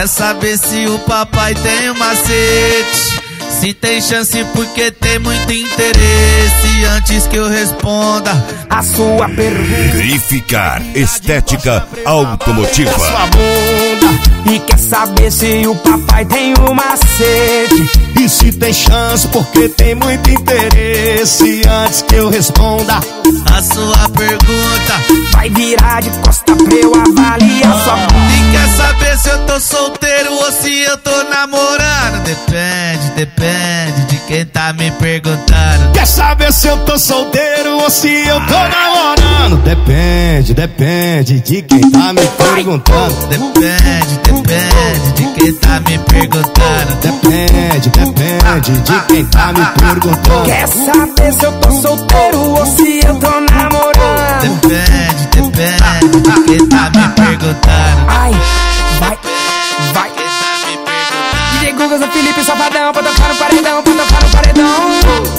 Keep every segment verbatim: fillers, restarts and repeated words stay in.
Quer saber se o papai tem um macete? Se tem chance porque tem muito interesse. Antes que eu responda a sua pergunta, Verificar Estética Automotiva. sua bunda. E quer saber se o papai tem um macete? E se tem chance porque tem muito interesse. Antes que eu responda a sua pergunta, vai virar de costa pra eu avaliar sua bunda. e quer saber se eu tô solteiro ou se eu tô namorando? Depende, depende de quem tá me perguntando. Quer saber se eu tô solteiro ou se eu tô namorando? Depende, depende de quem tá me perguntando. Depende, depende de quem tá me perguntando. Depende, depende de quem tá me perguntando. Quer saber se eu tô solteiro ou se eu tô namorando? Depende, depende de quem tá me perguntando. Ai, vai, vai. D J Guga, Zé Felipe, Safadão, pra tocar no paredão, pra tocar no paredão.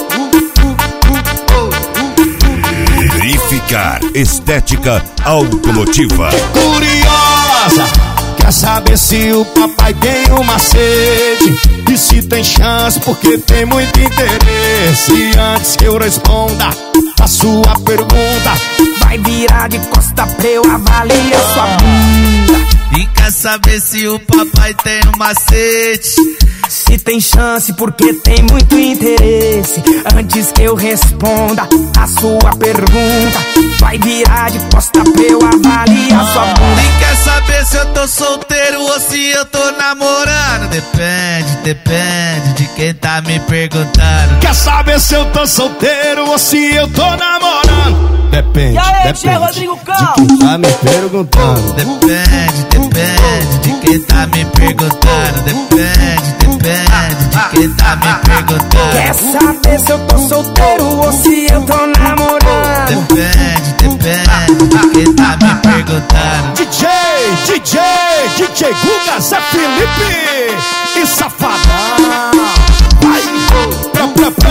Verificar Estética Automotiva. Curiosa, quer saber se o papai tem um macete? E se tem chance porque tem muito interesse. Antes que eu responda a sua pergunta, Vai virar de costa pra eu avaliar sua bunda. E quer saber se o papai tem um macete? Se tem chance porque tem muito interesse. Antes que eu responda a sua pergunta, vai virar de costa pra eu avaliar sua bunda. E quer saber se eu tô solteiro ou se eu tô namorando? Depende, depende de quem tá me perguntando. quer saber se eu tô solteiro ou se eu tô namorando? Depende, E aí, depende Tia Rodrigo de Cal? quem tá me perguntando. Depende, depende de quem tá me perguntando. Depende, depende de quem tá me perguntando. Quer saber se eu tô solteiro ou se eu tô namorando? Depende, depende de quem tá me perguntando. D J, D J, D J Guga, Zé Felipe e Safadão. Vai, pra, pra,